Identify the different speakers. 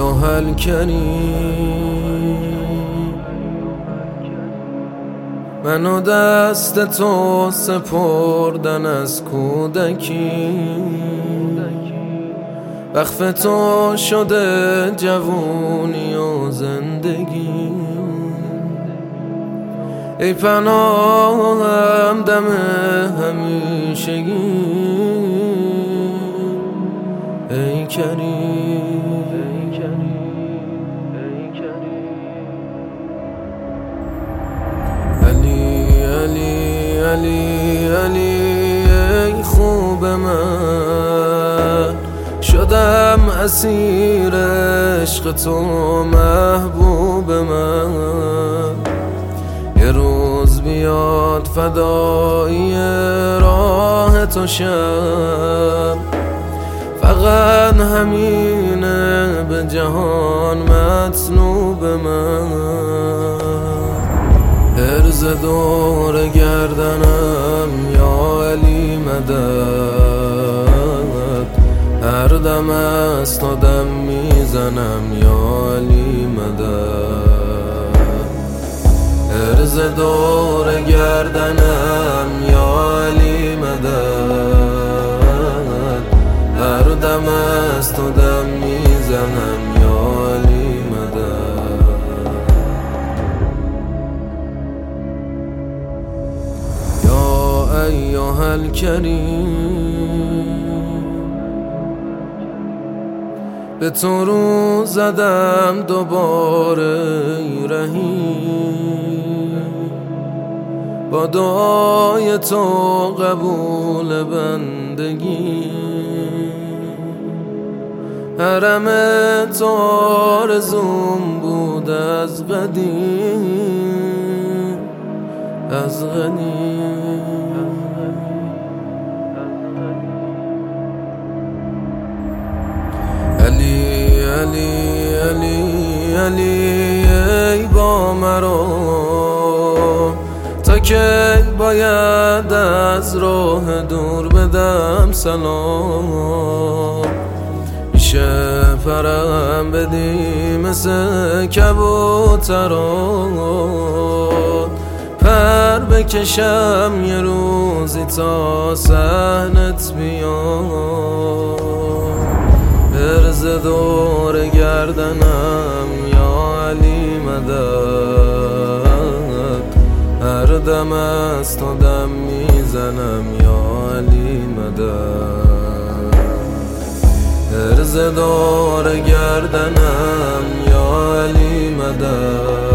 Speaker 1: ایها الکریم منو دست تو سپردن از کودکی، وقف تو شده جوونی و زندگی. ای پناهم دم همیشگی، ای کریم علی علی علی علی ای خوب من، شدم اسیر عشق تو محبوب من. یه روز بیاد فدایی راه تو شم، فقط همینه به جهان مطلوب من. عرض دور گردنم یا علی مدد، هر دم از تو دم میزنم یا علی مدد. عرض دور گردنم یا علی مدد، هر دم از تو دم میزنم یا علی مدد. یا ایها الکریم به تو رو زدم دوباره رهی، با دعای تو قبول بندگی. حرم تو آرزوم بود از قدیم، از قدیم. علی علی علی علی ای با مرا، تا که باید از راه دور بدم سلام. میشه پرم بدی مثل کبوتران، پر بکشم یه روزی تا صحنت بیام. عرض دور گردنم یا علی مدد، هر دم از تو دم میزنم یا علی مدد. عرض دور گردنم یا علی مدد،